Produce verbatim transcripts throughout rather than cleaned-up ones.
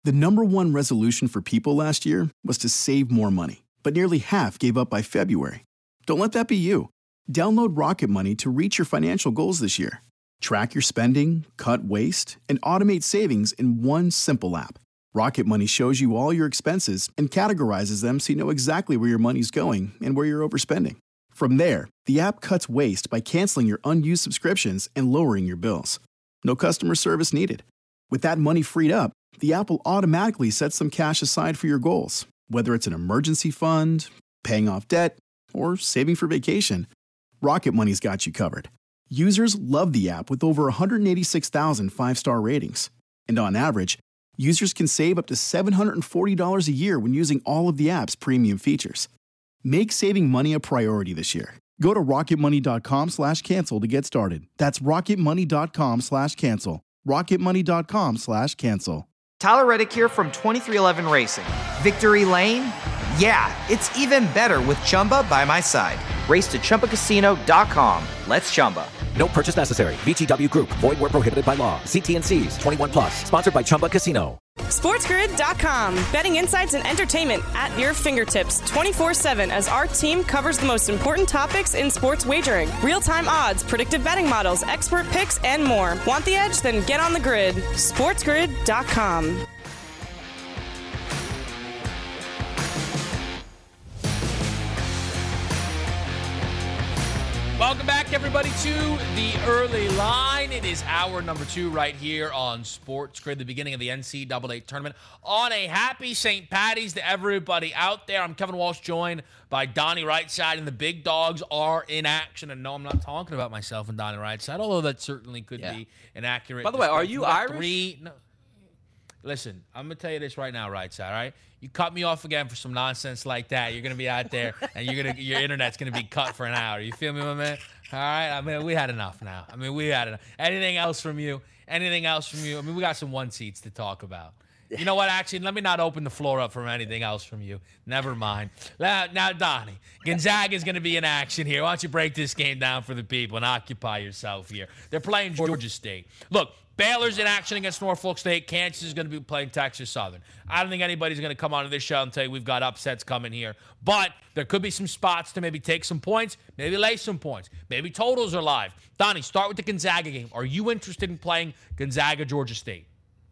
The number one resolution for people last year was to save more money, but nearly half gave up by February. Don't let that be you. Download Rocket Money to reach your financial goals this year. Track your spending, cut waste, and automate savings in one simple app. Rocket Money shows you all your expenses and categorizes them so you know exactly where your money's going and where you're overspending. From there, the app cuts waste by canceling your unused subscriptions and lowering your bills. No customer service needed. With that money freed up, the app will automatically set some cash aside for your goals, whether it's an emergency fund, paying off debt, or saving for vacation. Rocket Money's got you covered. Users love the app with over one hundred eighty-six thousand five-star ratings. And on average, users can save up to seven hundred forty dollars a year when using all of the app's premium features. Make saving money a priority this year. Go to rocketmoney.com slash cancel to get started. That's rocketmoney.com slash cancel. rocketmoney.com slash cancel. Tyler Reddick here from twenty-three eleven Racing. Victory Lane? Yeah, it's even better with Chumba by my side. Race to Chumba Casino dot com. Let's Chumba. No purchase necessary. V G W Group. Void where prohibited by law. See T and C's. twenty-one plus. Sponsored by Chumba Casino. SportsGrid dot com. Betting insights and entertainment at your fingertips twenty-four seven as our team covers the most important topics in sports wagering. Real-time odds, predictive betting models, expert picks, and more. Want the edge? Then get on the grid. SportsGrid dot com. Welcome back, everybody, to the early line. It is hour number two right here on Sports Grid, the beginning of the N C double A tournament. On a happy Saint Patty's to everybody out there. I'm Kevin Walsh, joined by Donnie Rightside, and the big dogs are in action. And no, I'm not talking about myself and Donnie Rightside, although that certainly could yeah. be an accurate. By the way, are you Irish? Three, no. Listen, I'm going to tell you this right now, Rightside, all right? You cut me off again for some nonsense like that, you're going to be out there, and you're gonna your internet's going to be cut for an hour. You feel me, my man? All right? I mean, we had enough now. I mean, we had enough. Anything else from you? Anything else from you? I mean, we got some one-seats to talk about. You know what? Actually, let me not open the floor up for anything else from you. Never mind. Now, now Donnie, Gonzaga is going to be in action here. Why don't you break this game down for the people and occupy yourself here? They're playing Georgia State. Look, Baylor's in action against Norfolk State. Kansas is going to be playing Texas Southern. I don't think anybody's going to come onto this show and tell you we've got upsets coming here. But there could be some spots to maybe take some points, maybe lay some points. Maybe totals are live. Donnie, start with the Gonzaga game. Are you interested in playing Gonzaga-Georgia State?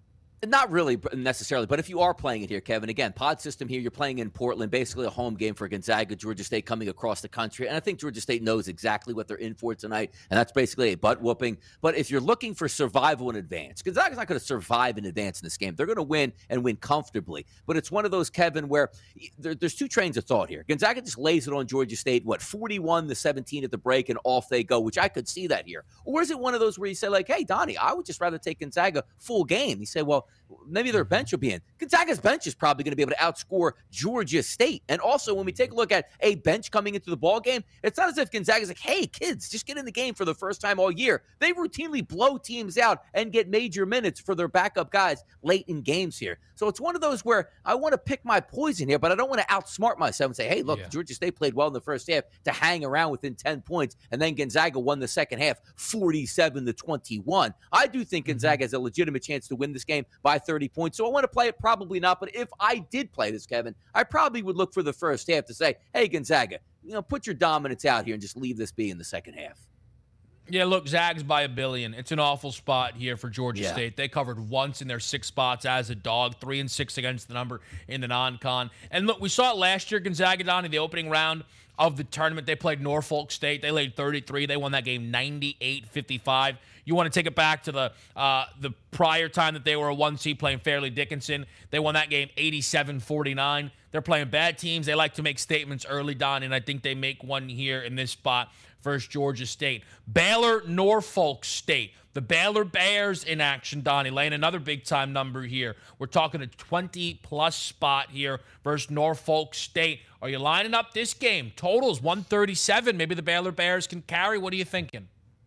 Not really necessarily, but if you are playing it here, Kevin, again, pod system here, you're playing in Portland, basically a home game for Gonzaga, Georgia State coming across the country. And I think Georgia State knows exactly what they're in for tonight, and that's basically a butt whooping. But if you're looking for survival in advance, Gonzaga's not going to survive in advance in this game. They're going to win and win comfortably. But it's one of those, Kevin, where there, there's two trains of thought here. Gonzaga just lays it on Georgia State, what, forty-one to seventeen at the break, and off they go, which I could see that here. Or is it one of those where you say, like, hey, Donnie, I would just rather take Gonzaga full game. You say, well, maybe their bench will be in. Gonzaga's bench is probably going to be able to outscore Georgia State. And also, when we take a look at a bench coming into the ball game, it's not as if Gonzaga's like, hey, kids, just get in the game for the first time all year. They routinely blow teams out and get major minutes for their backup guys late in games here. So it's one of those where I want to pick my poison here, but I don't want to outsmart myself and say, hey, look, yeah. Georgia State played well in the first half to hang around within ten points, and then Gonzaga won the second half forty-seven to twenty-one. I do think Gonzaga has a legitimate chance to win this game by thirty points. So I want to play it, probably not. But if I did play this, Kevin, I probably would look for the first half to say, hey, Gonzaga, you know, put your dominance out here and just leave this be in the second half. Yeah, look, Zags by a billion. It's an awful spot here for Georgia yeah. State. They covered once in their six spots as a dog, three and six against the number in the non-con. And look, we saw it last year, Gonzaga, down in the opening round of the tournament. They played Norfolk State. They laid thirty-three. They won that game ninety-eight fifty-five. You want to take it back to the uh, the prior time that they were a one seed playing Fairleigh Dickinson. They won that game eighty-seven forty-nine. They're playing bad teams. They like to make statements early, Don, and I think they make one here in this spot versus Georgia State. Baylor, Norfolk State. The Baylor Bears in action, Donnie, laying another big-time number here. We're talking a twenty-plus spot here versus Norfolk State. Are you lining up this game? Totals one thirty-seven. Maybe the Baylor Bears can carry. What are you thinking?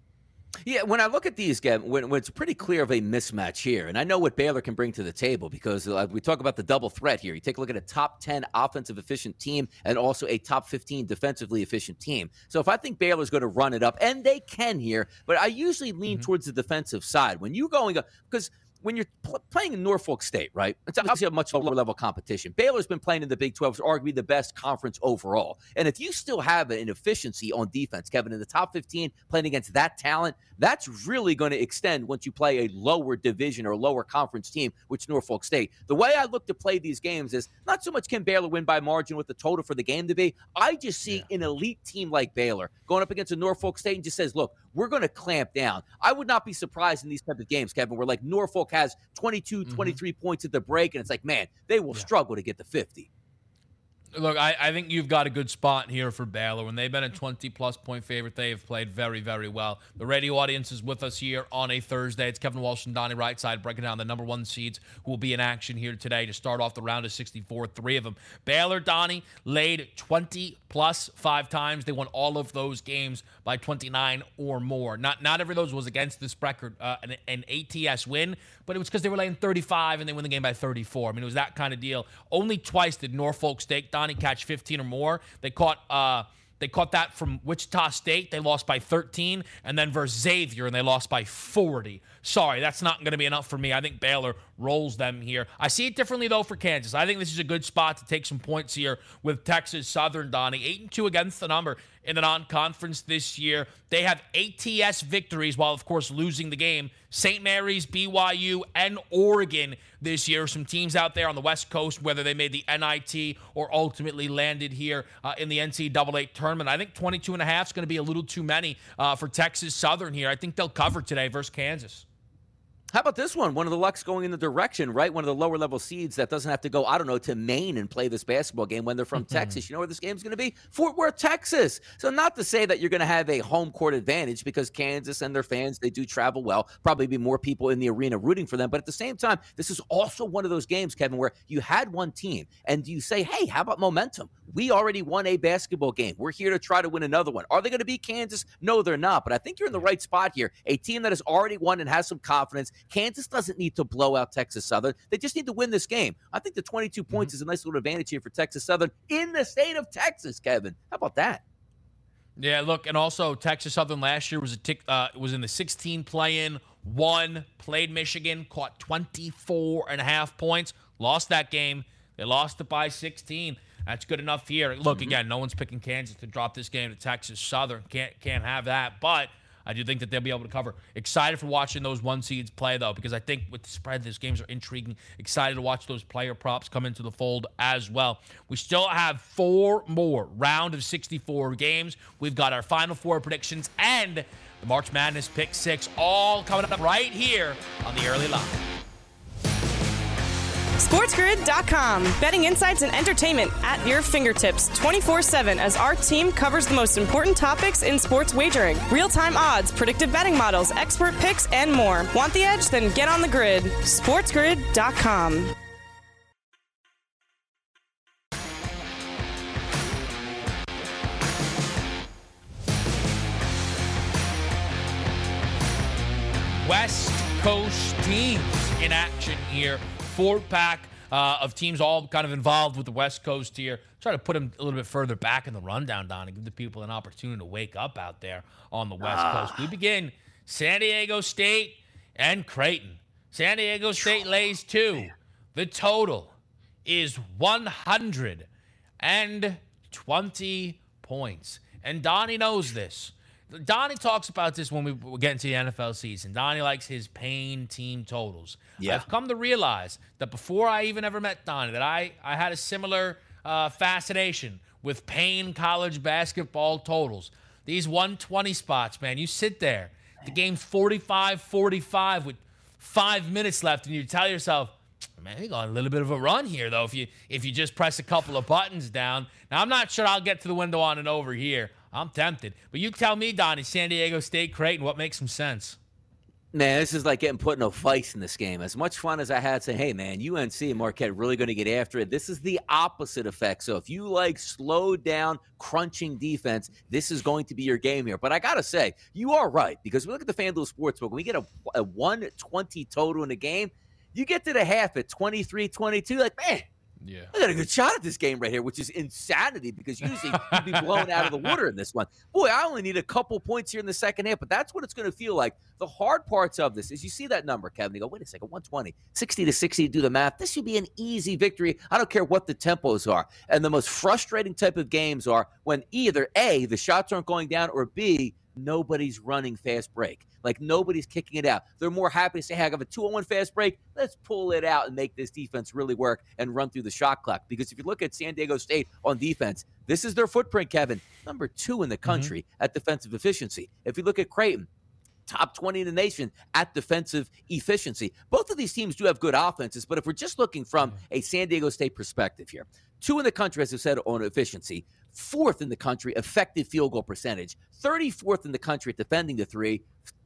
Yeah, when I look at these games, when, when it's pretty clear of a mismatch here, and I know what Baylor can bring to the table because uh, we talk about the double threat here. You take a look at a top ten offensive efficient team and also a top fifteen defensively efficient team. So if I think Baylor's going to run it up, and they can here, but I usually lean mm-hmm. towards the defensive side. When you're going up, because when you're pl- playing in Norfolk State, right, it's obviously a much lower level competition. Baylor's been playing in the Big twelve, arguably the best conference overall. And if you still have an efficiency on defense, Kevin, in the top fifteen, playing against that talent, that's really going to extend once you play a lower division or lower conference team, which Norfolk State. The way I look to play these games is not so much can Baylor win by margin with the total for the game to be. I just see yeah. an elite team like Baylor going up against a Norfolk State and just says, look, we're going to clamp down. I would not be surprised in these type of games, Kevin, where like Norfolk has twenty-two, mm-hmm. twenty-three points at the break, and it's like, man, they will yeah. struggle to get to fifty. Look, I, I think you've got a good spot here for Baylor. When they've been a twenty-plus point favorite, they have played very, very well. The radio audience is with us here on a Thursday. It's Kevin Walsh and Donnie Rightside breaking down the number one seeds who will be in action here today to start off the round of sixty-four, three of them. Baylor, Donnie, laid twenty-plus five times. They won all of those games by twenty-nine or more. Not not every of those was against this record, uh, an, an A T S win, but it was because they were laying thirty-five and they win the game by thirty-four. I mean, it was that kind of deal. Only twice did Norfolk State, Donnie, catch fifteen or more. They caught uh, they caught that from Wichita State. They lost by thirteen, and then versus Xavier, and they lost by forty. Sorry, that's not going to be enough for me. I think Baylor rolls them here. I see it differently, though, for Kansas. I think this is a good spot to take some points here with Texas Southern, Donnie. eight and two against the number in the non-conference this year. They have A T S victories while, of course, losing the game. Saint Mary's, B Y U, and Oregon this year. Some teams out there on the West Coast, whether they made the N I T or ultimately landed here uh, in the N C double A tournament. I think twenty-two and a half is going to be a little too many uh, for Texas Southern here. I think they'll cover today versus Kansas. How about this one? One of the Lucks going in the direction, right? One of the lower level seeds that doesn't have to go, I don't know, to Maine and play this basketball game when they're from Texas. You know where this game's going to be? Fort Worth, Texas. So not to say that you're going to have a home court advantage because Kansas and their fans, they do travel well. Probably be more people in the arena rooting for them. But at the same time, this is also one of those games, Kevin, where you had one team and you say, hey, how about momentum? We already won a basketball game. We're here to try to win another one. Are they going to beat Kansas? No, they're not. But I think you're in the right spot here. A team that has already won and has some confidence. Kansas doesn't need to blow out Texas Southern. They just need to win this game. I think the twenty-two points mm-hmm. is a nice little advantage here for Texas Southern in the state of Texas, Kevin. How about that? Yeah, look, and also Texas Southern last year was a tick, uh, was in the sixteen play-in, won, played Michigan, caught twenty-four and a half points, lost that game. They lost it by sixteen. That's good enough here. Look, mm-hmm. again, no one's picking Kansas to drop this game to Texas Southern. Can't can't have that, but I do think that they'll be able to cover. Excited for watching those one seeds play, though, because I think with the spread, these games are intriguing. Excited to watch those player props come into the fold as well. We still have four more round of sixty-four games. We've got our Final Four predictions and the March Madness Pick Six all coming up right here on the Early Line. SportsGrid dot com. Betting insights and entertainment at your fingertips twenty-four seven as our team covers the most important topics in sports wagering. Real-time odds, predictive betting models, expert picks, and more. Want the edge? Then get on the grid. SportsGrid dot com. West Coast teams in action here. Four-pack uh, of teams all kind of involved with the West Coast here. Try to put them a little bit further back in the rundown, Don, and give the people an opportunity to wake up out there on the West ah. Coast. We begin San Diego State and Creighton. San Diego State lays two. The total is one hundred twenty points. And Donnie knows this. Donnie talks about this when we get into the N F L season. Donnie likes his pain team totals. Yeah. I've come to realize that before I even ever met Donnie, that I, I had a similar uh, fascination with pain college basketball totals. These one twenty spots, man, you sit there. The game's forty-five forty-five with five minutes left, and you tell yourself, man, you got a little bit of a run here, though, if you if you just press a couple of buttons down. Now, I'm not sure I'll get to the window on and over here. I'm tempted. But you tell me, Donnie, San Diego State, Creighton, what makes some sense? Man, this is like getting put in a vice in this game. As much fun as I had saying, hey, man, U N C and Marquette really going to get after it. This is the opposite effect. So if you like slow down, crunching defense, this is going to be your game here. But I got to say, you are right, because we look at the FanDuel Sportsbook. When we get a, a one twenty total in a game, you get to the half at twenty-three twenty-two, like, man, Yeah. I got a good shot at this game right here, which is insanity because usually you'd be blown out of the water in this one. Boy, I only need a couple points here in the second half, but that's what it's going to feel like. The hard parts of this is you see that number, Kevin. You go, wait a second, one twenty, sixty to sixty, do the math. This should be an easy victory. I don't care what the tempos are. And the most frustrating type of games are when either A, the shots aren't going down, or B, nobody's running fast break. Like nobody's kicking it out. They're more happy to say, hey, I have a two on one fast break. Let's pull it out and make this defense really work and run through the shot clock. Because if you look at San Diego State on defense, this is their footprint, Kevin. Number two in the country mm-hmm. at defensive efficiency. If you look at Creighton, top twenty in the nation at defensive efficiency. Both of these teams do have good offenses, but if we're just looking from a San Diego State perspective here, two in the country, as I said, on efficiency, fourth in the country, effective field goal percentage, thirty-fourth in the country at defending the three,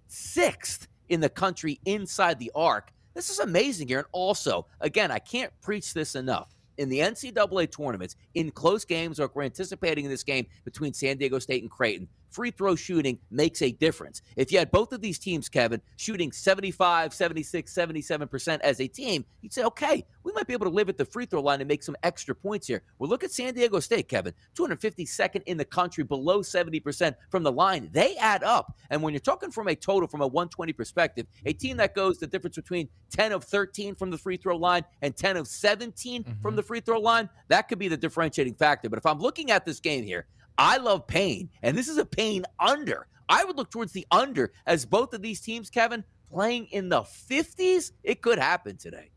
sixth in the country inside the arc. This is amazing here. And also, again, I can't preach this enough. In the N C double A tournaments, in close games, like we're anticipating in this game between San Diego State and Creighton, free throw shooting makes a difference. If you had both of these teams, Kevin, shooting seventy-five, seventy-six, seventy-seven percent as a team, you'd say, okay, we might be able to live at the free throw line and make some extra points here. Well, look at San Diego State, Kevin, two hundred fifty-second in the country, below seventy percent from the line. They add up. And when you're talking from a total, from a one twenty perspective, a team that goes the difference between ten of thirteen from the free throw line and ten of seventeen mm-hmm. from the free throw line, that could be the differentiating factor. But if I'm looking at this game here, I love Payne, and this is a Payne under. I would look towards the under as both of these teams, Kevin, playing in the fifties. It could happen today.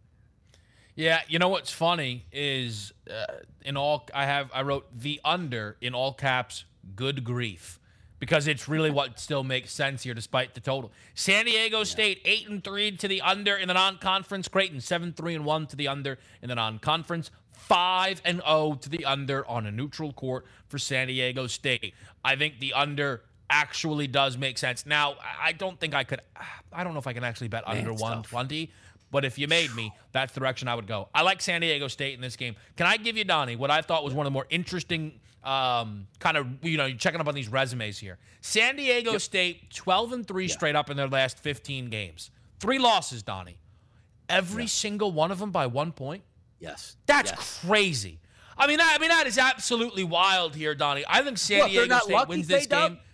Yeah, you know what's funny is uh, in all I have I wrote the under in all caps. Good grief, because it's really what still makes sense here despite the total. San Diego State yeah. eight and three to the under in the non-conference. Creighton seven three and one to the under in the non-conference. five and oh to the under on a neutral court for San Diego State. I think the under actually does make sense. Now, I don't think I could I don't know if I can actually bet Man, under one twenty. Tough. But if you made me, that's the direction I would go. I like San Diego State in this game. Can I give you, Donnie, what I thought was one of the more interesting um, kind of, you know, you're checking up on these resumes here. San Diego yep. State, twelve and three yeah. straight up in their last fifteen games. Three losses, Donnie. Every yeah. single one of them by one point. Yes. That's yes. crazy. I mean, that, I mean, that is absolutely wild here, Donnie. I think San what, Diego State wins this game. Up?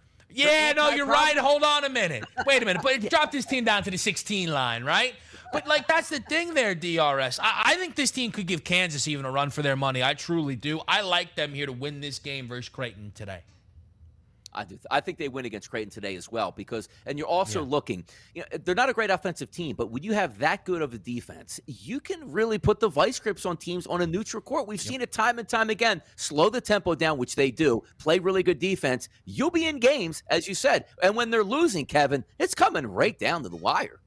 Yeah, no, you're right. Hold on a minute. Wait a minute. But it dropped this team down to the sixteen line, right? But, like, that's the thing there, D R S. I, I think this team could give Kansas even a run for their money. I truly do. I like them here to win this game versus Creighton today. I do. I think they win against Creighton today as well because, and you're also yeah. looking, you know, they're not a great offensive team, but when you have that good of a defense, you can really put the vice grips on teams on a neutral court. We've yep. seen it time and time again. Slow the tempo down, which they do. Play really good defense. You'll be in games, as you said. And when they're losing, Kevin, it's coming right down to the wire.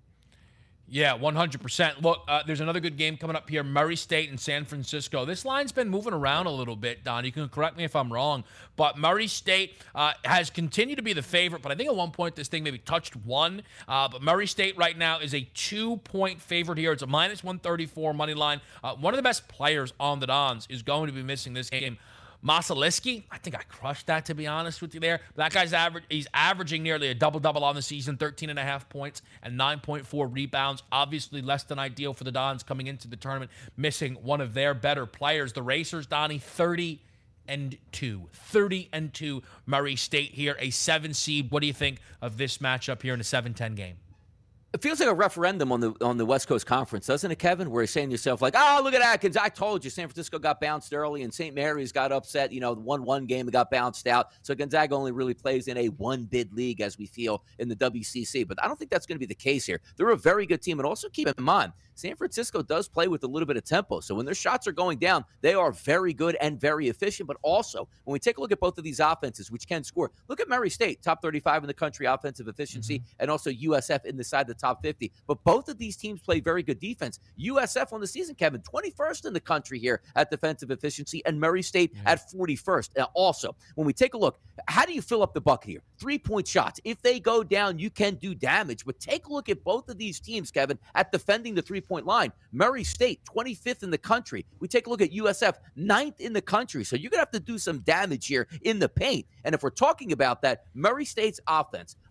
Yeah, one hundred percent. Look, uh, there's another good game coming up here, Murray State and San Francisco. This line's been moving around a little bit, Don. You can correct me if I'm wrong, but Murray State uh, has continued to be the favorite, but I think at one point this thing maybe touched one. Uh, but Murray State right now is a two-point favorite here. It's a minus one thirty-four money line. Uh, one of the best players on the Dons is going to be missing this game. Masaliski, I think I crushed that, to be honest with you there. That guy's average, he's averaging nearly a double-double on the season, thirteen and a half points and nine point four rebounds. Obviously less than ideal for the Dons coming into the tournament, missing one of their better players. The Racers, Donnie, thirty and two. thirty and two, Murray State here, a seven seed. What do you think of this matchup here in a seven ten game? It feels like a referendum on the on the West Coast Conference, doesn't it, Kevin? Where you're saying to yourself, like, oh, look at Atkins. I told you San Francisco got bounced early and Saint Mary's got upset. You know, the one one game and got bounced out. So Gonzaga only really plays in a one-bid league, as we feel in the W C C. But I don't think that's going to be the case here. They're a very good team. And also keep in mind, San Francisco does play with a little bit of tempo. So when their shots are going down, they are very good and very efficient. But also, when we take a look at both of these offenses, which can score, look at Murray State, top thirty-five in the country offensive efficiency, mm-hmm. and also U S F in the side of the top fifty. But both of these teams play very good defense. U S F on the season, Kevin, twenty-first in the country here at defensive efficiency, and Murray State yeah. at forty-first. Now, also, when we take a look, how do you fill up the bucket here? Three-point shots. If they go down, you can do damage. But take a look at both of these teams, Kevin, at defending the three-point line. Murray State, twenty-fifth in the country. We take a look at U S F, ninth in the country. So you're going to have to do some damage here in the paint. And if we're talking about that, Murray State's offense,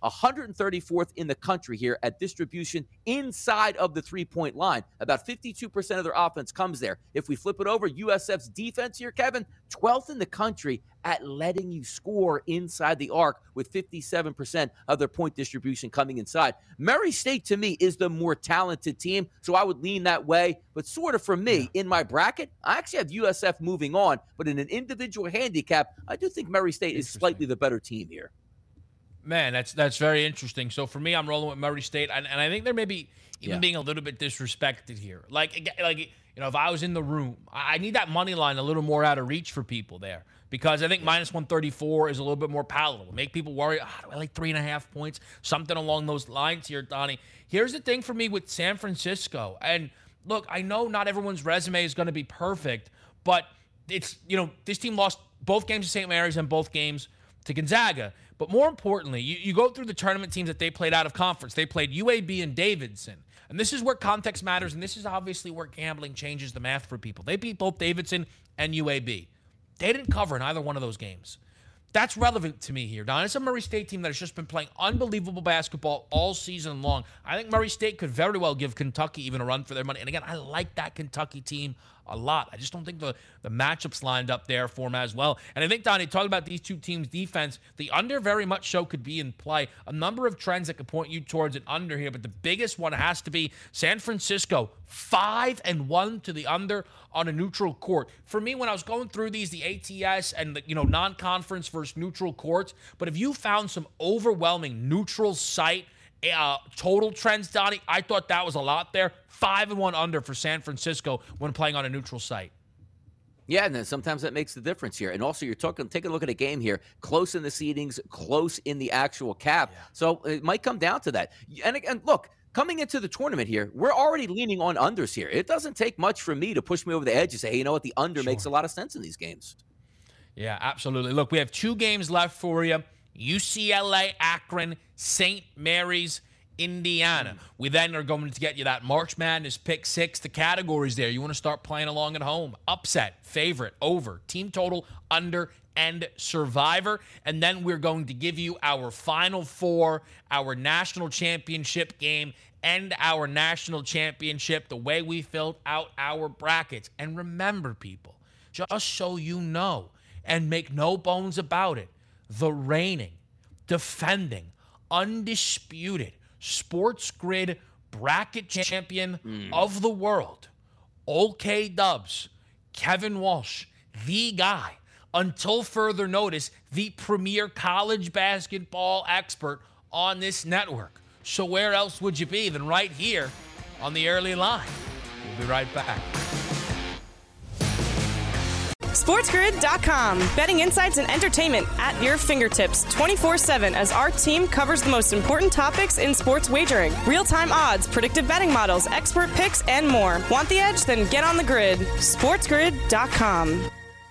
one hundred thirty-fourth in the country here at distribution inside of the three-point line. About fifty-two percent of their offense comes there. If we flip it over, U S F's defense here, Kevin, twelfth in the country at letting you score inside the arc with fifty-seven percent of their point distribution coming inside. Murray State, to me, is the more talented team, so I would lean that way. But sort of for me, in my bracket, I actually have U S F moving on, but in an individual handicap, I do think Murray State is slightly the better team here. Man, that's that's very interesting. So for me, I'm rolling with Murray State, and, and I think they're maybe even Yeah. being a little bit disrespected here. Like, like you know, if I was in the room, I I need that money line a little more out of reach for people there, because I think minus one thirty-four is a little bit more palatable. Make people worry, oh, do I like three and a half points? Something along those lines here, Donnie. Here's the thing for me with San Francisco. And look, I know not everyone's resume is going to be perfect, but it's, you know, this team lost both games to Saint Mary's and both games to Gonzaga. But more importantly, you, you go through the tournament teams that they played out of conference. They played U A B and Davidson. And this is where context matters, and this is obviously where gambling changes the math for people. They beat both Davidson and U A B. They didn't cover in either one of those games. That's relevant to me here, Don. It's a Murray State team that has just been playing unbelievable basketball all season long. I think Murray State could very well give Kentucky even a run for their money. And again, I like that Kentucky team a lot. I just don't think the, the matchups lined up there for them as well. And I think, Donnie, talking about these two teams' defense, the under very much so could be in play. A number of trends that could point you towards an under here, but the biggest one has to be San Francisco, five and one to the under on a neutral court. For me, when I was going through these, the A T S and the, you know, non-conference versus neutral courts, but if you found some overwhelming neutral site Uh, total trends, Donnie, I thought that was a lot there. Five and one under for San Francisco when playing on a neutral site. Yeah, and then sometimes that makes the difference here. And also, you're talking, take a look at a game here, close in the seedings, close in the actual cap. Yeah. So it might come down to that. And again, look, coming into the tournament here, we're already leaning on unders here. It doesn't take much for me to push me over the edge and say, hey, you know what, the under sure. makes a lot of sense in these games. Yeah, absolutely. Look, we have two games left for you. U C L A, Akron, Saint Mary's, Indiana. We then are going to get you that March Madness pick six, the categories there. You want to start playing along at home. Upset, favorite, over, team total, under, and survivor. And then we're going to give you our final four, our national championship game, and our national championship, the way we filled out our brackets. And remember, people, just so you know, and make no bones about it, the reigning, defending, undisputed Sports Grid bracket champion mm. of the world, OK Dubs, Kevin Walsh, the guy, until further notice, the premier college basketball expert on this network. So where else would you be than right here on the early line? We'll be right back. SportsGrid dot com. Betting insights and entertainment at your fingertips twenty-four seven as our team covers the most important topics in sports wagering. Real-time odds, predictive betting models, expert picks, and more. Want the edge? Then get on the grid. SportsGrid dot com.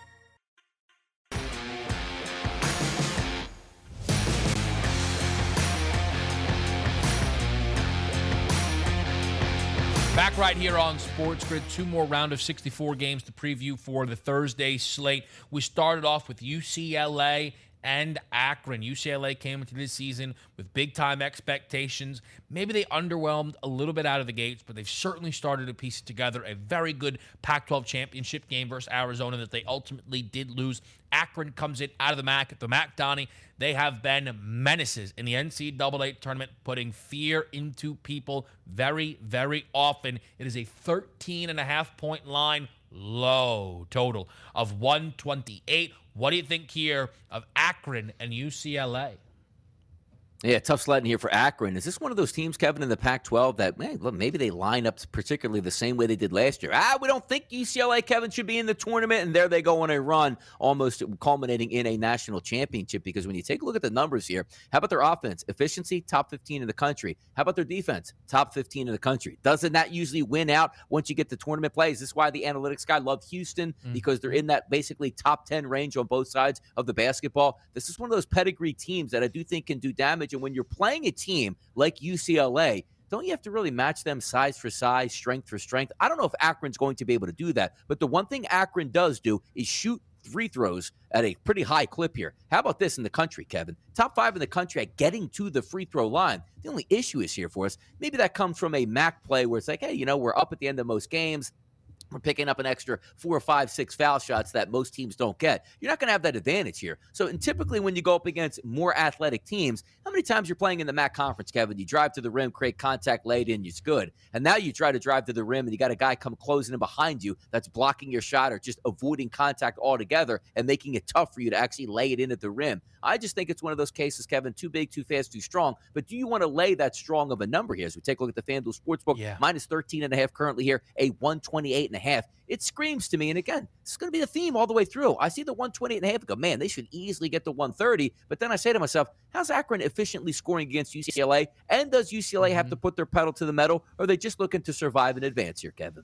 Back right here on Sports Grid. Two more round of sixty-four games to preview for the Thursday slate. We started off with U C L A and Akron. U C L A came into this season with big-time expectations. Maybe they underwhelmed a little bit out of the gates, but they've certainly started to piece together a very good Pac twelve championship game versus Arizona that they ultimately did lose. Akron comes in out of the M A C. At the M A C, Donnie, they have been menaces in the N C double A tournament, putting fear into people very, very often. It is a thirteen and a half point line, low total of one twenty-eight. What do you think here of Akron and U C L A? Yeah, tough sledding here for Akron. Is this one of those teams, Kevin, in the Pac twelve that, man, look, maybe they line up particularly the same way they did last year? Ah, we don't think U C L A, Kevin, should be in the tournament, and there they go on a run, almost culminating in a national championship. Because when you take a look at the numbers here, how about their offense? Efficiency, top fifteen in the country. How about their defense? Top fifteen in the country. Doesn't that usually win out once you get to tournament play? Is this why the analytics guy loved Houston? Mm-hmm. Because they're in that basically top ten range on both sides of the basketball. This is one of those pedigree teams that I do think can do damage. And when you're playing a team like U C L A, don't you have to really match them size for size, strength for strength? I don't know if Akron's going to be able to do that, but the one thing Akron does do is shoot free throws at a pretty high clip here. How about this in the country, Kevin? Top five in the country at getting to the free throw line. The only issue is here for us. Maybe that comes from a M A C play where it's like, hey, you know, we're up at the end of most games. We're picking up an extra four or five, six foul shots that most teams don't get. You're not going to have that advantage here. So, and typically when you go up against more athletic teams, how many times you're playing in the M A C conference, Kevin? You drive to the rim, create contact, lay it in, it's good. And now you try to drive to the rim and you got a guy come closing in behind you that's blocking your shot or just avoiding contact altogether and making it tough for you to actually lay it in at the rim. I just think it's one of those cases, Kevin, too big, too fast, too strong. But do you want to lay that strong of a number here? As we take a look at the FanDuel Sportsbook, yeah. minus thirteen and a half currently here, a one twenty-eight and a half. It screams to me, and again, this is going to be the theme all the way through. I see the one twenty-eight and a half and go, man, they should easily get to one thirty. But then I say to myself, how's Akron efficiently scoring against U C L A? And does U C L A mm-hmm. have to put their pedal to the metal, or are they just looking to survive and advance here, Kevin?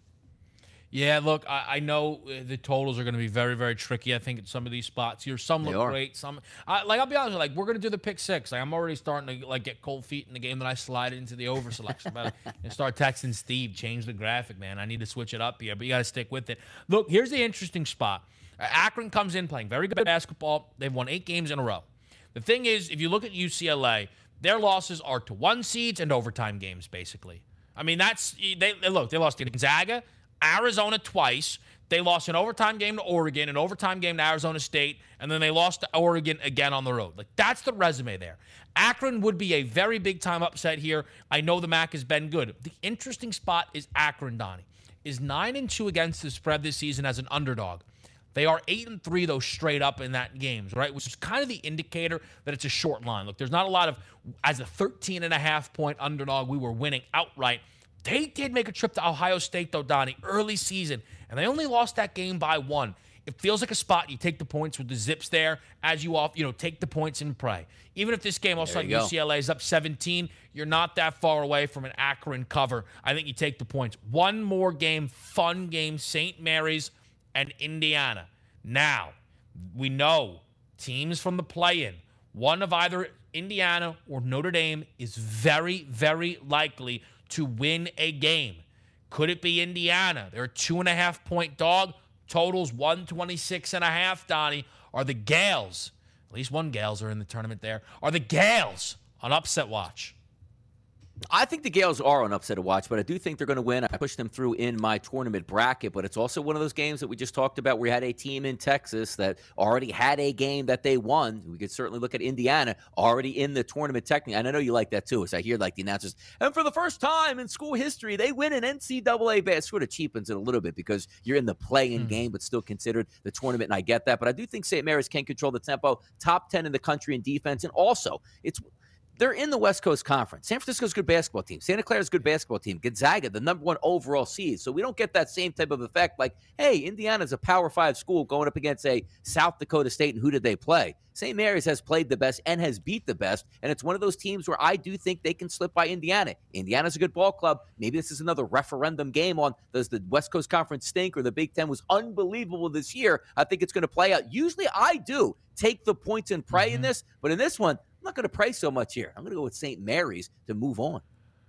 Yeah, look, I, I know the totals are going to be very, very tricky. I think at some of these spots here, some look great, some I, like I'll be honest, like we're going to do the pick six. Like I'm already starting to like get cold feet in the game that I slide into the over selection. But and start texting Steve, change the graphic, man. I need to switch it up here, but you got to stick with it. Look, here's the interesting spot. Akron comes in playing very good basketball. They've won eight games in a row. The thing is, if you look at U C L A, their losses are to one seeds and overtime games, basically. I mean, that's they look. They lost to Gonzaga, Arizona twice. They lost an overtime game to Oregon, an overtime game to Arizona State, and then they lost to Oregon again on the road. Like, that's the resume there. Akron would be a very big-time upset here. I know the M A C has been good. The interesting spot is Akron, Donnie, is nine and two against the spread this season as an underdog. They are eight and three, though, straight up in that games, right? Which is kind of the indicator that it's a short line. Look, there's not a lot of, as a thirteen and a half point underdog, we were winning outright. They did make a trip to Ohio State, though, Donnie, early season, and they only lost that game by one. It feels like a spot. You take the points with the zips there as you off, you know, take the points and pray. Even if this game all of a sudden U C L A is up seventeen, you're not that far away from an Akron cover. I think you take the points. One more game, fun game, Saint Mary's and Indiana. Now, we know teams from the play-in, one of either Indiana or Notre Dame is very, very likely to win a game. Could it be Indiana? They're a two and a half point dog. Totals one twenty-six and a half, Donnie. Are the Gales, at least one Gales are in the tournament there, are the Gales on upset watch? I think the Gales are on upset to watch, but I do think they're going to win. I pushed them through in my tournament bracket, but it's also one of those games that we just talked about where you had a team in Texas that already had a game that they won. We could certainly look at Indiana already in the tournament technically, and I know you like that too, as I hear like the announcers, and for the first time in school history, they win an N C double A base. Sort of cheapens it a little bit because you're in the play-in hmm. game, but still considered the tournament, and I get that, but I do think Saint Mary's can control the tempo, top ten in the country in defense, and also it's they're in the West Coast Conference. San Francisco's a good basketball team. Santa Clara's a good basketball team. Gonzaga, the number one overall seed. So we don't get that same type of effect like, hey, Indiana's a Power Five school going up against, a South Dakota State, and who did they play? Saint Mary's has played the best and has beat the best, and it's one of those teams where I do think they can slip by Indiana. Indiana's a good ball club. Maybe this is another referendum game on does the West Coast Conference stink or the Big Ten was unbelievable this year. I think it's going to play out. Usually I do take the points and pray mm-hmm. in this, but in this one, I'm not going to pray so much here. I'm going to go with Saint Mary's to move on.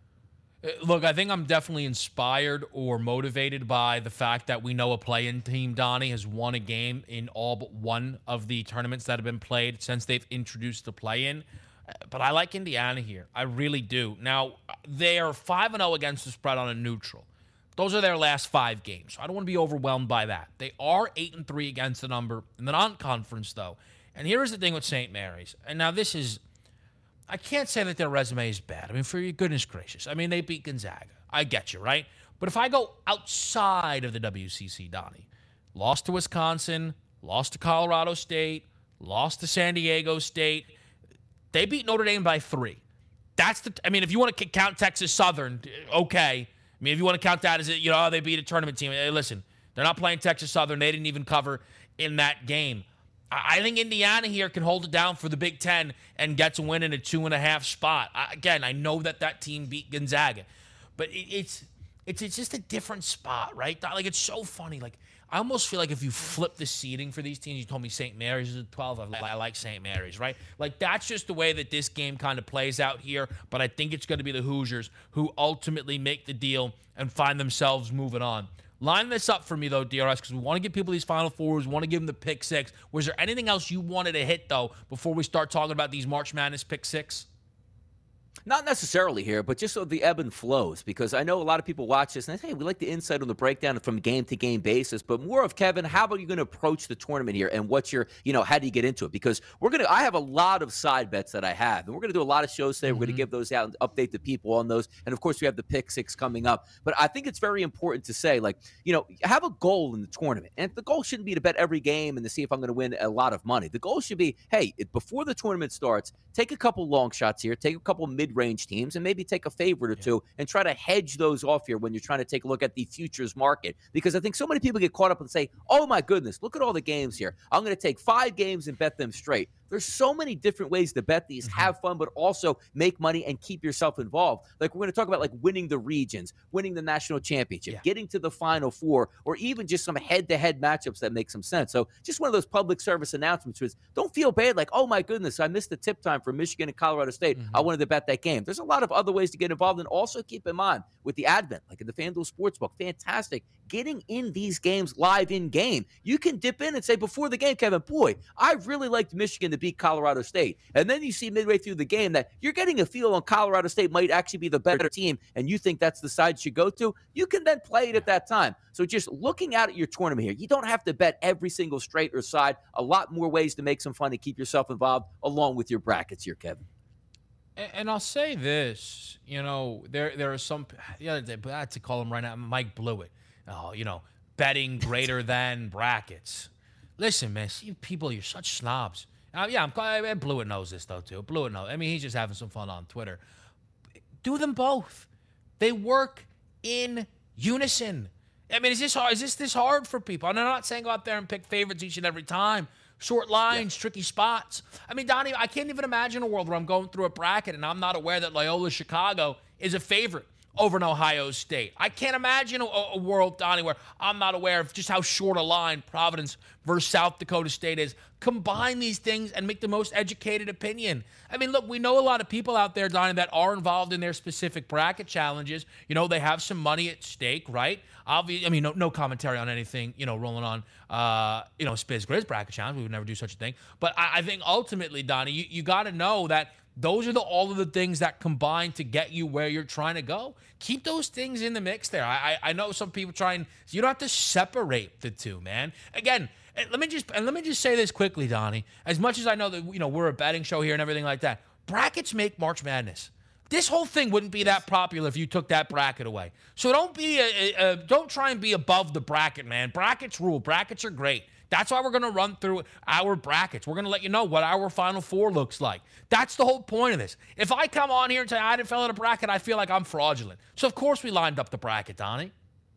Look, I think I'm definitely inspired or motivated by the fact that we know a play-in team, Donnie, has won a game in all but one of the tournaments that have been played since they've introduced the play-in. But I like Indiana here. I really do. Now, they are five and oh against the spread on a neutral. Those are their last five games. So I don't want to be overwhelmed by that. They are eight and three against the number in the non-conference, though. And here is the thing with Saint Mary's. And now this is, I can't say that their resume is bad. I mean, for your goodness gracious. I mean, they beat Gonzaga. I get you, right? But if I go outside of the W C C, Donnie, lost to Wisconsin, lost to Colorado State, lost to San Diego State, they beat Notre Dame by three. That's the, I mean, if you want to count Texas Southern, okay. I mean, if you want to count that as, you know, oh, they beat a tournament team. Hey, listen, they're not playing Texas Southern. They didn't even cover in that game. I think Indiana here can hold it down for the Big Ten and get to win in a two and a half spot. I, again, I know that that team beat Gonzaga, but it, it's it's it's just a different spot, right? Like, it's so funny. Like, I almost feel like if you flip the seeding for these teams, you told me Saint Mary's is a twelve. I, I like Saint Mary's, right? Like, that's just the way that this game kind of plays out here. But I think it's going to be the Hoosiers who ultimately make the deal and find themselves moving on. Line this up for me, though, D R S, because we want to give people these Final Fours. We want to give them the pick six. Was there anything else you wanted to hit, though, before we start talking about these March Madness pick six? Not necessarily here, but just so the ebb and flows, because I know a lot of people watch this and they say, hey, we like the insight on the breakdown from game-to-game basis, but more of, Kevin, how about you going to approach the tournament here, and what's your, you know, how do you get into it? Because we're going to, I have a lot of side bets that I have, and we're going to do a lot of shows today. Mm-hmm. We're going to give those out and update the people on those, and of course, we have the pick six coming up, but I think it's very important to say, like, you know, have a goal in the tournament, and the goal shouldn't be to bet every game and to see if I'm going to win a lot of money. The goal should be, hey, before the tournament starts, take a couple long shots here, take a couple mid-range teams, and maybe take a favorite or yeah. two and try to hedge those off here when you're trying to take a look at the futures market. Because I think so many people get caught up and say, oh, my goodness, look at all the games here. I'm going to take five games and bet them straight. There's so many different ways to bet these, mm-hmm. have fun, but also make money and keep yourself involved. Like we're going to talk about like winning the regions, winning the national championship, yeah. getting to the Final Four, or even just some head-to-head matchups that make some sense. So just one of those public service announcements is don't feel bad like, oh, my goodness, I missed the tip time for Michigan and Colorado State. Mm-hmm. I wanted to bet that game. There's a lot of other ways to get involved. And also keep in mind with the advent, like in the FanDuel Sportsbook, fantastic, getting in these games live in game. You can dip in and say before the game, Kevin, boy, I really liked Michigan to beat Colorado State. And then you see midway through the game that you're getting a feel on Colorado State might actually be the better team, and you think that's the side you should go to. You can then play it at that time. So just looking out at your tournament here, you don't have to bet every single straight or side. A lot more ways to make some fun and keep yourself involved along with your brackets here, Kevin. And I'll say this, you know, there there are some, the other day, but I had to call him right now, Mike Blewett. Oh, you know, betting greater than brackets. Listen, man, see people, you're such snobs. Uh, yeah, I'm glad Blewett knows this, though, too. Blewett knows. I mean, he's just having some fun on Twitter. Do them both. They work in unison. I mean, is this hard? Is this this hard for people? And I'm not saying go out there and pick favorites each and every time. Short lines, yeah. tricky spots. I mean, Donnie, I can't even imagine a world where I'm going through a bracket and I'm not aware that Loyola Chicago is a favorite over an Ohio State. I can't imagine a, a world, Donnie, where I'm not aware of just how short a line Providence versus South Dakota State is. Combine these things and make the most educated opinion. I mean, look, we know a lot of people out there, Donnie, that are involved in their specific bracket challenges. You know, they have some money at stake, right? Obviously, I mean, no, no commentary on anything, you know, rolling on, uh, you know, Spiz Grizz bracket challenge. We would never do such a thing. But I, I think ultimately, Donnie, you, you got to know that those are the all of the things that combine to get you where you're trying to go. Keep those things in the mix there. I I, I know some people try and you don't have to separate the two, man. Again, let me just and let me just say this quickly, Donnie. As much as I know that you know we're a betting show here and everything like that, brackets make March Madness. This whole thing wouldn't be that popular if you took that bracket away. So don't be a, a, a don't try and be above the bracket, man. Brackets rule. Brackets are great. That's why we're going to run through our brackets. We're going to let you know what our Final Four looks like. That's the whole point of this. If I come on here and say I didn't fill out a bracket, I feel like I'm fraudulent. So, of course, we lined up the bracket, Donnie.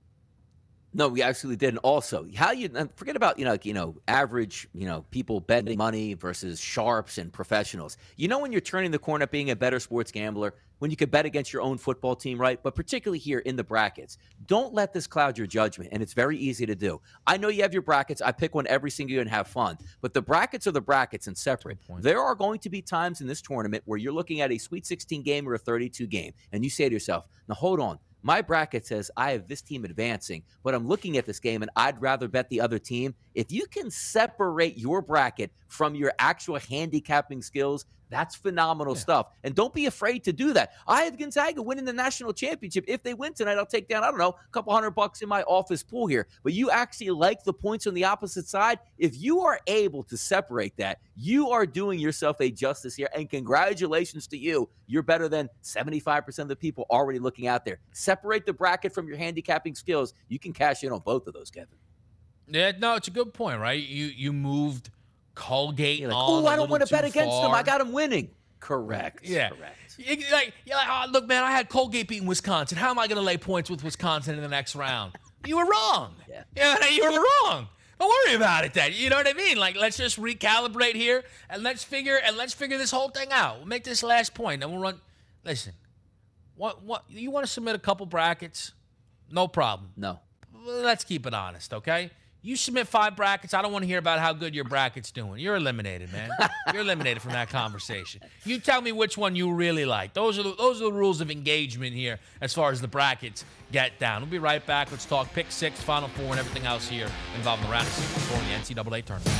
No, we absolutely did. And also, how you forget about, you know, like, you know, average, you know, people betting money versus sharps and professionals. You know, when you're turning the corner at being a better sports gambler, when you could bet against your own football team, right? But particularly here in the brackets, don't let this cloud your judgment. And it's very easy to do. I know you have your brackets. I pick one every single year and have fun. But the brackets are the brackets and separate. There are going to be times in this tournament where you're looking at a Sweet sixteen game or a thirty-two game. And you say to yourself, now hold on. My bracket says I have this team advancing, but I'm looking at this game and I'd rather bet the other team. If you can separate your bracket from your actual handicapping skills, that's phenomenal yeah. stuff. And don't be afraid to do that. I have Gonzaga winning the national championship. If they win tonight, I'll take down, I don't know, a couple hundred bucks in my office pool here. But you actually like the points on the opposite side. If you are able to separate that, you are doing yourself a justice here. And congratulations to you. You're better than seventy-five percent of the people already looking out there. Separate the bracket from your handicapping skills. You can cash in on both of those, Kevin. Yeah, no, it's a good point, right? You you moved Colgate like, on. Oh, I don't want to bet against far. them. I got them winning. Correct. Yeah. Correct. You're like, you're like, oh, look, man, I had Colgate beating Wisconsin. How am I going to lay points with Wisconsin in the next round? You were wrong. Yeah. yeah, you were wrong. Don't worry about it then. You know what I mean? Like, let's just recalibrate here and let's figure and let's figure this whole thing out. We'll make this last point and we'll run. Listen, what what you want to submit a couple brackets? No problem. No. Let's keep it honest, okay? You submit five brackets. I don't want to hear about how good your bracket's doing. You're eliminated, man. You're eliminated from that conversation. You tell me which one you really like. Those are the, those are the rules of engagement here as far as the brackets get down. We'll be right back. Let's talk pick six, Final Four, and everything else here involving the round of sixty-four in the N C double A tournament.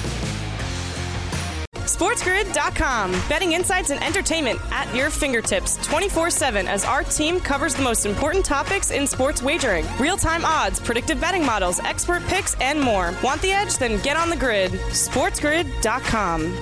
SportsGrid dot com. Betting insights and entertainment at your fingertips twenty-four seven as our team covers the most important topics in sports wagering. Real-time odds, predictive betting models, expert picks, and more. Want the edge? Then get on the grid. SportsGrid dot com.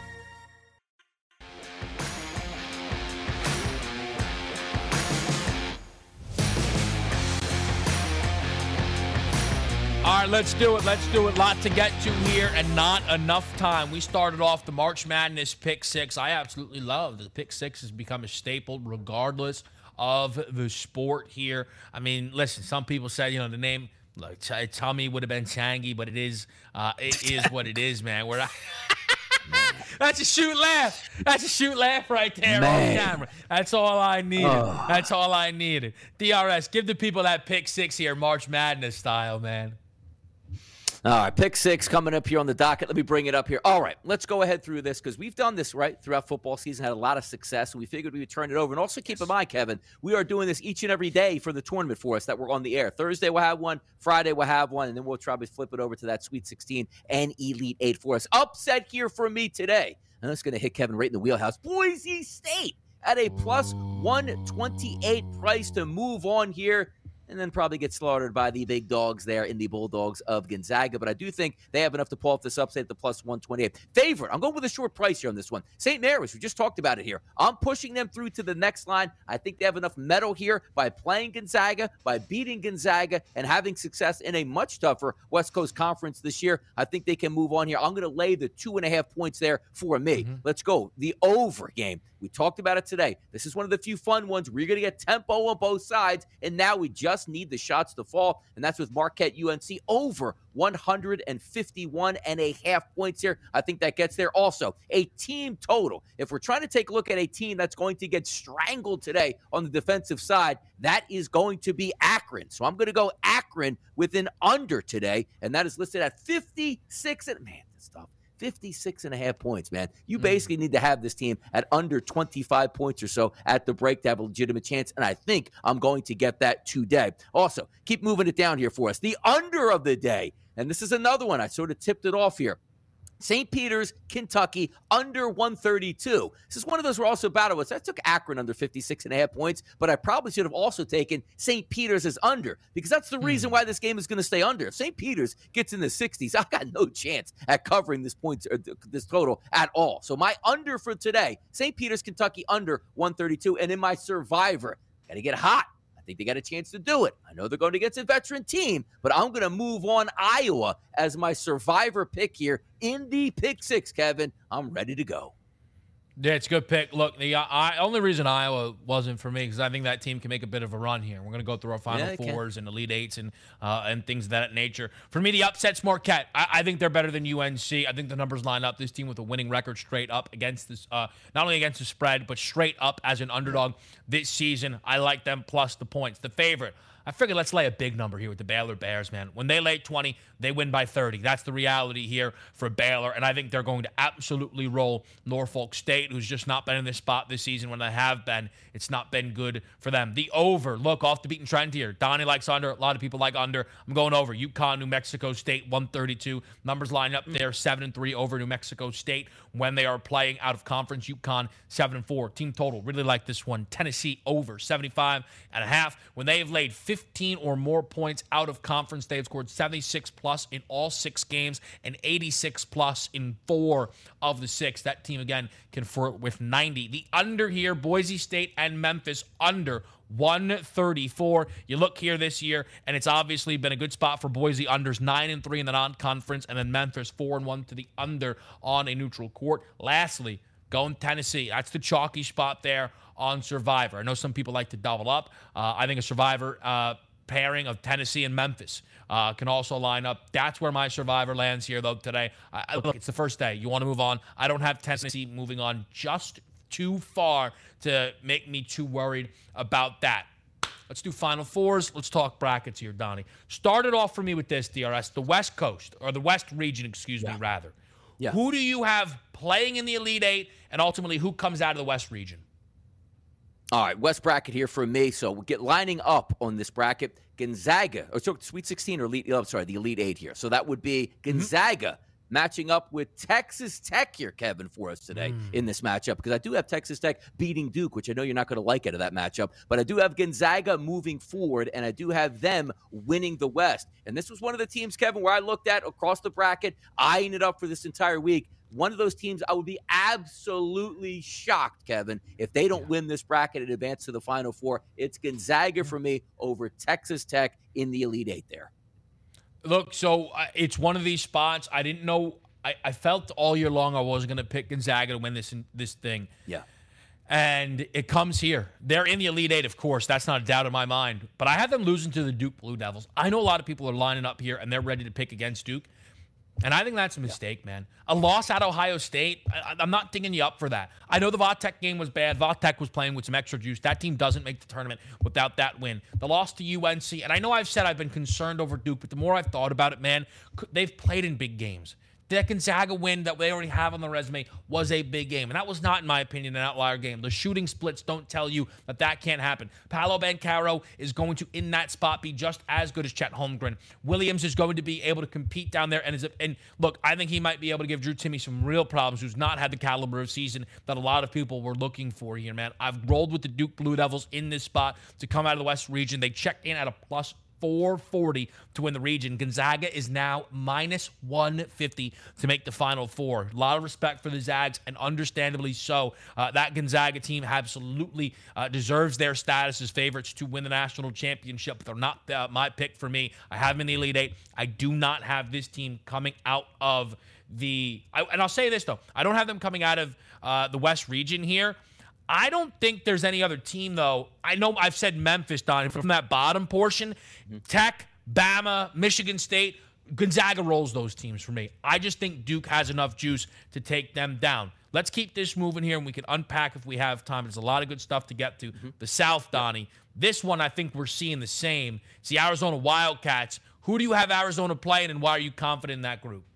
All right, let's do it. Let's do it. Lot to get to here and not enough time. We started off the March Madness Pick Six. I absolutely love the Pick Six has become a staple regardless of the sport here. I mean, listen, some people said, you know, the name, like, tell me would have been Changi, but it is, uh, it is what it is, man. We're not. That's a shoot laugh. That's a shoot laugh right there man. on camera. That's all I needed. Oh. That's all I needed. D R S, give the people that Pick Six here, March Madness style, man. All right, pick six coming up here on the docket. Let me bring it up here. All right, let's go ahead through this because we've done this, right, throughout football season, had a lot of success, and we figured we would turn it over. And also keep in mind, Kevin, we are doing this each and every day for the tournament for us that we're on the air. Thursday we'll have one, Friday we'll have one, and then we'll try to flip it over to that Sweet sixteen and Elite Eight for us. Upset here for me today, and that's going to hit Kevin right in the wheelhouse. Boise State at a plus one twenty-eight price to move on here, and then probably get slaughtered by the big dogs there in the Bulldogs of Gonzaga. But I do think they have enough to pull off this upset at the plus one twenty-eight. Favorite, I'm going with a short price here on this one. Saint Mary's, we just talked about it here. I'm pushing them through to the next line. I think they have enough metal here by playing Gonzaga, by beating Gonzaga, and having success in a much tougher West Coast Conference this year. I think they can move on here. I'm going to lay the two and a half points there for me. Mm-hmm. Let's go. The over game. We talked about it today. This is one of the few fun ones where you're going to get tempo on both sides, and now we just need the shots to fall, and that's with Marquette U N C over one fifty-one and a half points here. I think that gets there. Also, a team total. If we're trying to take a look at a team that's going to get strangled today on the defensive side, that is going to be Akron. So I'm going to go Akron with an under today, and that is listed at fifty-six. And man, this stuff. fifty-six and a half points, man. You basically need to have this team at under twenty-five points or so at the break to have a legitimate chance, and I think I'm going to get that today. Also, keep moving it down here for us. The under of the day, and this is another one. I sort of tipped it off here. Saint Peter's, Kentucky, under one thirty-two. This is one of those we're also battle with. I took Akron under fifty-six and a half points, but I probably should have also taken Saint Peter's as under because that's the reason why this game is going to stay under. If Saint Peter's gets in the sixties, I've got no chance at covering this points or this total at all. So my under for today, Saint Peter's, Kentucky, under one thirty-two. And in my survivor, got to get hot. I think they got a chance to do it. I know they're going against a veteran team, but I'm going to move on Iowa as my survivor pick here in the pick six, Kevin. I'm ready to go. Yeah, it's a good pick. Look, the uh, I, only reason Iowa wasn't for me because I think that team can make a bit of a run here. We're going to go through our Final yeah, Fours and Elite Eights and uh, and things of that nature. For me, the upset's Marquette. I, I think they're better than U N C. I think the numbers line up. This team with a winning record straight up against this, uh, not only against the spread, but straight up as an underdog this season. I like them plus the points. The favorite. I figured let's lay a big number here with the Baylor Bears, man. When they lay twenty, they win by thirty. That's the reality here for Baylor, and I think they're going to absolutely roll Norfolk State, who's just not been in this spot this season. When they have been, it's not been good for them. The over, look, off the beaten trend here. Donnie likes under. A lot of people like under. I'm going over. UConn, New Mexico State, one thirty-two. Numbers line up there, seven and three over New Mexico State when they are playing out of conference. UConn, seven and four. Team total, really like this one. Tennessee, over seventy-five and a half. When they have laid fifteen or more points out of conference, they have scored seventy-six plus in all six games and eighty-six plus in four of the six. That team, again, can flirt with ninety. The under here, Boise State and Memphis, under one thirty-four. You look here this year, and it's obviously been a good spot for Boise. Unders nine and three in the non-conference, and then Memphis four and one to the under on a neutral court. Lastly, going Tennessee. That's the chalky spot there on Survivor. I know some people like to double up. Uh, I think a Survivor uh, pairing of Tennessee and Memphis uh, can also line up. That's where my Survivor lands here, though, today. I, look, it's the first day. You want to move on. I don't have Tennessee moving on just too far to make me too worried about that. Let's do Final Fours. Let's talk brackets here, Donnie. Started off for me with this, D R S, the West Coast, or the West region, excuse yeah. me, rather. Yeah. Who do you have playing in the Elite Eight, and ultimately who comes out of the West region? All right, West bracket here for me. So we'll get lining up on this bracket. Gonzaga, or so Sweet sixteen or Elite, oh, sorry, the Elite Eight here. So that would be Gonzaga mm-hmm. matching up with Texas Tech here, Kevin, for us today mm. in this matchup, because I do have Texas Tech beating Duke, which I know you're not going to like out of that matchup, but I do have Gonzaga moving forward, and I do have them winning the West. And this was one of the teams, Kevin, where I looked at across the bracket, eyeing it up for this entire week. One of those teams I would be absolutely shocked, Kevin, if they don't yeah. win this bracket and advance to the Final Four. It's Gonzaga for me over Texas Tech in the Elite Eight there. Look, so uh, it's one of these spots. I didn't know. I, I felt all year long I was going to pick Gonzaga to win this this thing. Yeah. And it comes here. They're in the Elite Eight, of course. That's not a doubt in my mind. But I have them losing to the Duke Blue Devils. I know a lot of people are lining up here, and they're ready to pick against Duke. And I think that's a mistake, yeah. man. A loss at Ohio State, I, I'm not dinging you up for that. I know the Vatech game was bad. Vatech was playing with some extra juice. That team doesn't make the tournament without that win. The loss to U N C, and I know I've said I've been concerned over Duke, but the more I've thought about it, man, they've played in big games. That Gonzaga win that they already have on the resume was a big game. And that was not, in my opinion, an outlier game. The shooting splits don't tell you that that can't happen. Paolo Banchero is going to, in that spot, be just as good as Chet Holmgren. Williams is going to be able to compete down there. And, is, and look, I think he might be able to give Drew Timme some real problems, who's not had the caliber of season that a lot of people were looking for here, man. I've rolled with the Duke Blue Devils in this spot to come out of the West region. They checked in at a plus four forty to win the region. Gonzaga is now minus one fifty to make the Final Four. A lot of respect for the Zags, and understandably so. Uh, that Gonzaga team absolutely uh, deserves their status as favorites to win the national championship, but they're not uh, my pick for me. I have them in the Elite Eight. I do not have this team coming out of the... I, and I'll say this, though. I don't have them coming out of uh, the West region here. I don't think there's any other team, though. I know I've said Memphis, Donnie, from that bottom portion. Mm-hmm. Tech, Bama, Michigan State, Gonzaga rolls those teams for me. I just think Duke has enough juice to take them down. Let's keep this moving here, and we can unpack if we have time. There's a lot of good stuff to get to. Mm-hmm. The South, Donnie. This one, I think we're seeing the same. It's the Arizona Wildcats. Who do you have Arizona playing, and why are you confident in that group?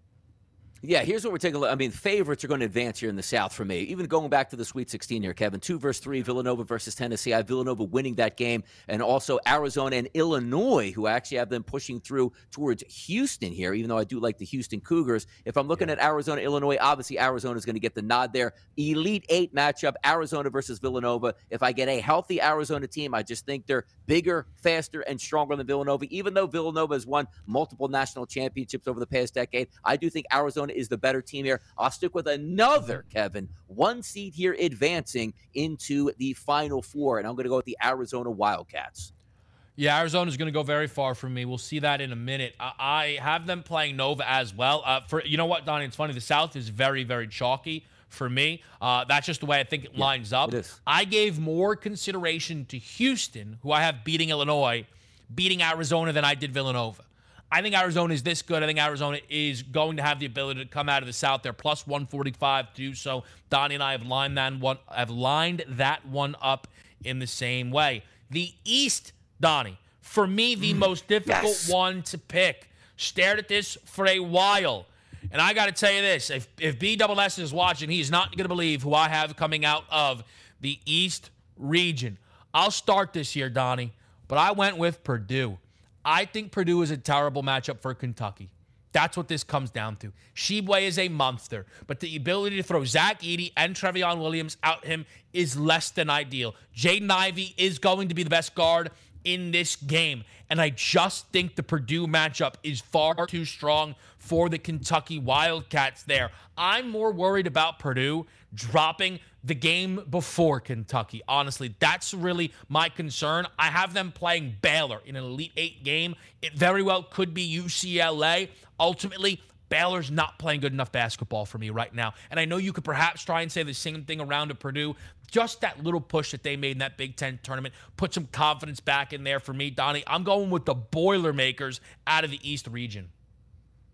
Yeah, here's what we're taking a look. I mean, favorites are going to advance here in the South for me. Even going back to the Sweet sixteen here, Kevin. Two versus three, Villanova versus Tennessee. I have Villanova winning that game. And also Arizona and Illinois, who I actually have them pushing through towards Houston here, even though I do like the Houston Cougars. If I'm looking yeah. at Arizona, Illinois, obviously Arizona is going to get the nod there. Elite Eight matchup, Arizona versus Villanova. If I get a healthy Arizona team, I just think they're bigger, faster, and stronger than Villanova. Even though Villanova has won multiple national championships over the past decade, I do think Arizona is the better team here. I'll stick with another, Kevin, one seed here advancing into the Final Four, and I'm going to go with the Arizona Wildcats. Yeah, Arizona's going to go very far from me. We'll see that in a minute. I, I have them playing Nova as well. Uh, for you know what, Donnie, it's funny. The South is very, very chalky for me. Uh, that's just the way I think it yeah, lines up. It is. I gave more consideration to Houston, who I have beating Illinois, beating Arizona than I did Villanova. I think Arizona is this good. I think Arizona is going to have the ability to come out of the South. They're plus one forty-five to do so. Donnie and I have lined that one, have lined that one up in the same way. The East, Donnie, for me, the mm, most difficult yes. one to pick. Stared at this for a while. And I got to tell you this. If, if B S S is watching, he's not going to believe who I have coming out of the East region. I'll start this here, Donnie, but I went with Purdue. I think Purdue is a terrible matchup for Kentucky. That's what this comes down to. Shibwe is a monster, but the ability to throw Zach Edey and Trevion Williams out him is less than ideal. Jaden Ivey is going to be the best guard in this game, and I just think the Purdue matchup is far too strong for the Kentucky Wildcats there. I'm more worried about Purdue dropping the game before Kentucky. Honestly, that's really my concern. I have them playing Baylor in an Elite Eight game. It very well could be U C L A. Ultimately, Baylor's not playing good enough basketball for me right now. And I know you could perhaps try and say the same thing around to Purdue. Just that little push that they made in that Big Ten tournament, put some confidence back in there for me, Donnie. I'm going with the Boilermakers out of the East region.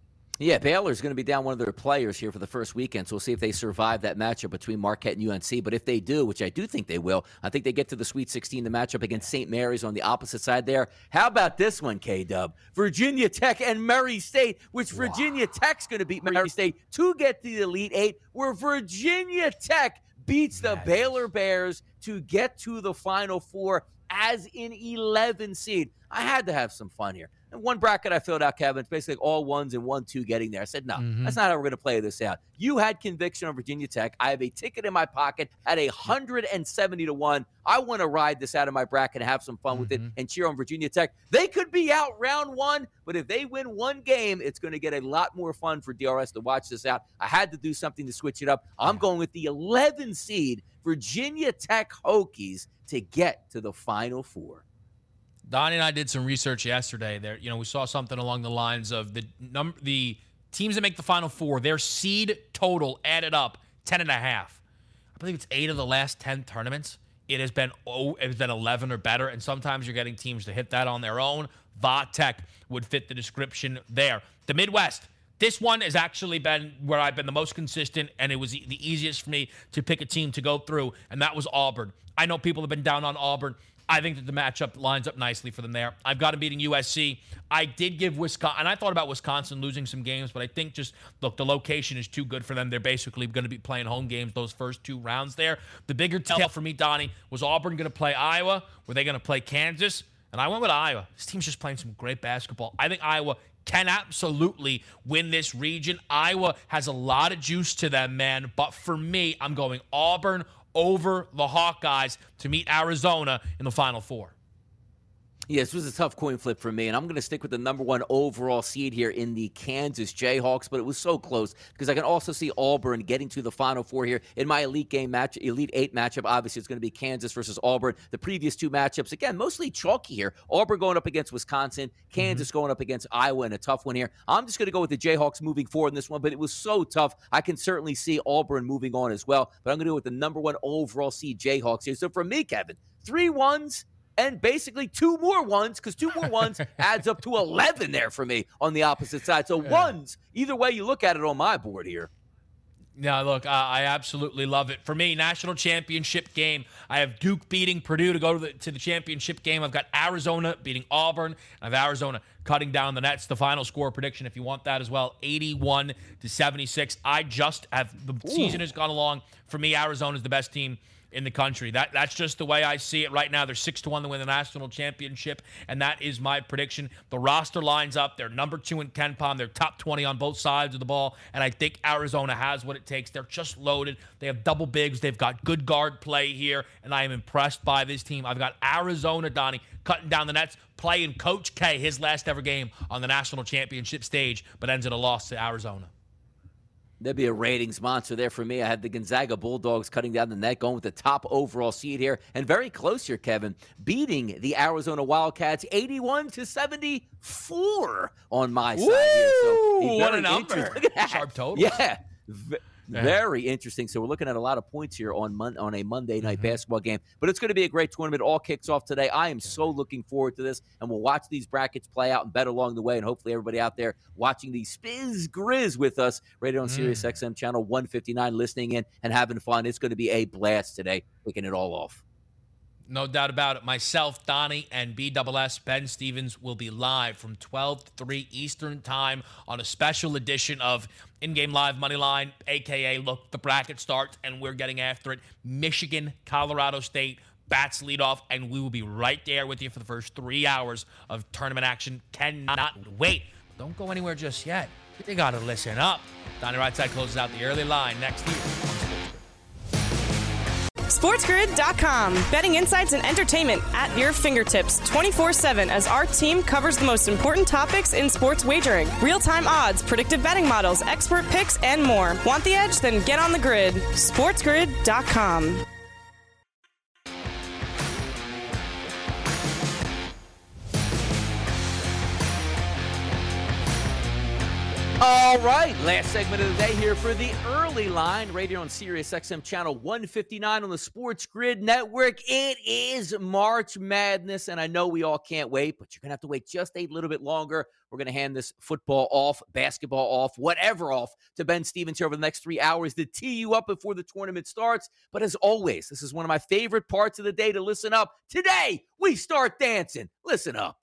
Yeah, Baylor's going to be down one of their players here for the first weekend, so we'll see if they survive that matchup between Marquette and U N C. But if they do, which I do think they will, I think they get to the Sweet sixteen, the matchup against Saint Mary's on the opposite side there. How about this one, K-Dub? Virginia Tech and Murray State, which Virginia wow. Tech's going to beat Murray State to get to the Elite Eight, where Virginia Tech beats the nice. Baylor Bears to get to the Final Four as an eleven seed. I had to have some fun here. And one bracket I filled out, Kevin, it's basically all ones and one, two getting there. I said, no, mm-hmm. that's not how we're going to play this out. You had conviction on Virginia Tech. I have a ticket in my pocket at one hundred seventy to one. I want to ride this out of my bracket and have some fun mm-hmm. with it and cheer on Virginia Tech. They could be out round one, but if they win one game, it's going to get a lot more fun for D R S to watch this out. I had to do something to switch it up. I'm going with the eleven seed Virginia Tech Hokies to get to the Final Four. Donnie and I did some research yesterday. There, you know, we saw something along the lines of the number, the teams that make the Final Four, their seed total added up ten and a half. I believe it's eight of the last ten tournaments. It has been oh, it's been eleven or better, and sometimes you're getting teams to hit that on their own. Va Tech would fit the description there. The Midwest. This one has actually been where I've been the most consistent, and it was the easiest for me to pick a team to go through, and that was Auburn. I know people have been down on Auburn. I think that the matchup lines up nicely for them there. I've got them beating U S C. I did give Wisconsin, and I thought about Wisconsin losing some games, but I think just, look, the location is too good for them. They're basically going to be playing home games those first two rounds there. The bigger tell for me, Donnie, was Auburn going to play Iowa? Were they going to play Kansas? And I went with Iowa. This team's just playing some great basketball. I think Iowa can absolutely win this region. Iowa has a lot of juice to them, man. But for me, I'm going Auburn over the Hawkeyes to meet Arizona in the Final Four. Yeah, this was a tough coin flip for me, and I'm going to stick with the number one overall seed here in the Kansas Jayhawks, but it was so close because I can also see Auburn getting to the Final Four here in my Elite Game match, Elite Eight matchup. Obviously, it's going to be Kansas versus Auburn. The previous two matchups, again, mostly chalky here. Auburn going up against Wisconsin, Kansas mm-hmm. going up against Iowa in a tough one here. I'm just going to go with the Jayhawks moving forward in this one, but it was so tough. I can certainly see Auburn moving on as well, but I'm going to go with the number one overall seed Jayhawks here. So for me, Kevin, three ones, and basically two more ones, because two more ones adds up to eleven there for me on the opposite side. So ones, either way you look at it on my board here. Yeah, look, uh, I absolutely love it. For me, national championship game, I have Duke beating Purdue to go to the, to the championship game. I've got Arizona beating Auburn. I have Arizona cutting down the nets. The final score prediction, if you want that as well, eighty-one to seventy-six. I just have, the Ooh. season has gone along. For me, Arizona is the best team in the country. That That's just the way I see it right now. They're six to one to win the national championship, and that is my prediction. The roster lines up. They're number two in KenPom. They're top twenty on both sides of the ball, and I think Arizona has what it takes. They're just loaded. They have double bigs. They've got good guard play here, and I am impressed by this team. I've got Arizona, Donnie, cutting down the nets, playing Coach K, his last ever game on the national championship stage, but ends in a loss to Arizona. There'd be a ratings monster there for me. I had the Gonzaga Bulldogs cutting down the net, going with the top overall seed here, and very close here, Kevin, beating the Arizona Wildcats eighty-one to seventy-four on my Ooh, side here. So what a number. Sharp total. Yeah. V- Very interesting. So we're looking at a lot of points here on mon- on a Monday night mm-hmm. basketball game. But it's going to be a great tournament. All kicks off today. I am so looking forward to this. And we'll watch these brackets play out and bet along the way. And hopefully everybody out there watching the Spiz Grizz with us, rated on mm. Sirius X M channel one fifty-nine, listening in and having fun. It's going to be a blast today, kicking it all off. No doubt about it. Myself, Donnie, and B S S, Ben Stevens, will be live from twelve to three Eastern Time on a special edition of In-Game Live Moneyline, a k a. Look, the bracket starts, and we're getting after it. Michigan, Colorado State, bats lead off, and we will be right there with you for the first three hours of tournament action. Cannot wait. Don't go anywhere just yet. You got to listen up. Donnie Rightside closes out the early line next year. SportsGrid dot com. Betting insights and entertainment at your fingertips twenty-four seven as our team covers the most important topics in sports wagering. Real-time odds, predictive betting models, expert picks, and more. Want the edge? Then get on the grid. SportsGrid dot com. All right, last segment of the day here for the early line, right here on Sirius X M channel one fifty-nine on the Sports Grid Network. It is March Madness, and I know we all can't wait, but you're going to have to wait just a little bit longer. We're going to hand this football off, basketball off, whatever off to Ben Stevens here over the next three hours to tee you up before the tournament starts. But as always, this is one of my favorite parts of the day to listen up. Today, we start dancing. Listen up.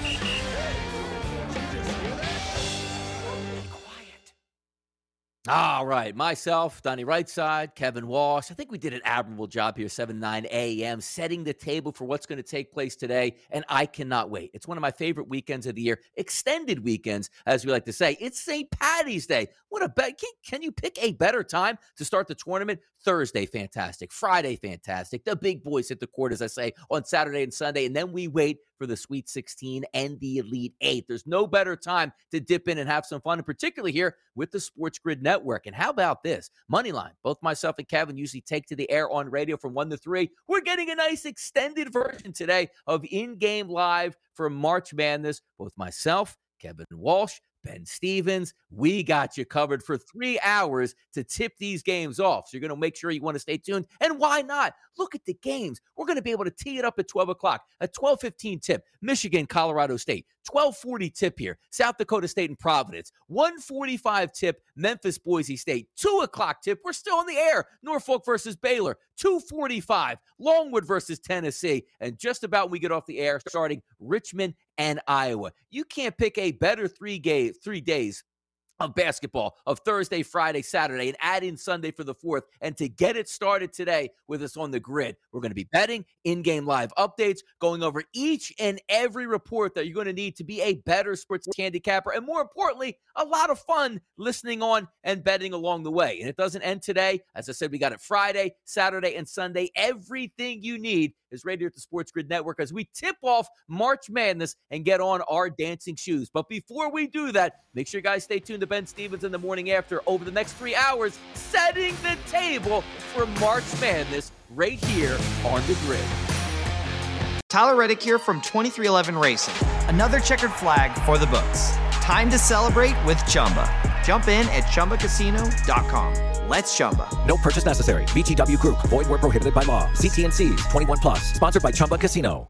All right, myself, Donnie Rightside, Kevin Walsh. I think we did an admirable job here, seven to nine a.m., setting the table for what's going to take place today, and I cannot wait. It's one of my favorite weekends of the year, extended weekends, as we like to say. It's Saint Patty's Day. What a bet! Can, can you pick a better time to start the tournament? Thursday, fantastic. Friday, fantastic. The big boys hit the court, as I say, on Saturday and Sunday, and then we wait for the Sweet sixteen and the Elite Eight. There's no better time to dip in and have some fun, and particularly here with the Sports Grid Network. And how about this? Moneyline. Both myself and Kevin usually take to the air on radio from one to three. We're getting a nice extended version today of In-Game Live for March Madness. Both myself, Kevin Walsh, Ben Stevens, we got you covered for three hours to tip these games off. So you're going to make sure you want to stay tuned. And why not? Look at the games. We're going to be able to tee it up at twelve o'clock. At twelve fifteen tip, Michigan, Colorado State. twelve forty tip here, South Dakota State and Providence. one forty-five tip, Memphis, Boise State. two o'clock tip, we're still in the air. Norfolk versus Baylor. two forty-five, Longwood versus Tennessee. And just about when we get off the air, starting Richmond and Iowa. You can't pick a better three, ga- three days of basketball, of Thursday, Friday, Saturday, and add in Sunday for the fourth. And to get it started today with us on the grid, we're going to be betting, in-game live updates, going over each and every report that you're going to need to be a better sports handicapper, and more importantly, a lot of fun listening on and betting along the way. And it doesn't end today. As I said, we got it Friday, Saturday, and Sunday. Everything you need is right here at the Sports Grid Network as we tip off March Madness and get on our dancing shoes. But before we do that, make sure you guys stay tuned to Ben Stevens in the morning after over the next three hours, setting the table for March Madness right here on the grid. Tyler Reddick here from twenty-three eleven Racing. Another checkered flag for the books. Time to celebrate with Chumba. Jump in at Chumba Casino dot com. Let's Chumba. No purchase necessary. V G W Group. Void where prohibited by law. See T N Cs. twenty-one plus. Sponsored by Chumba Casino.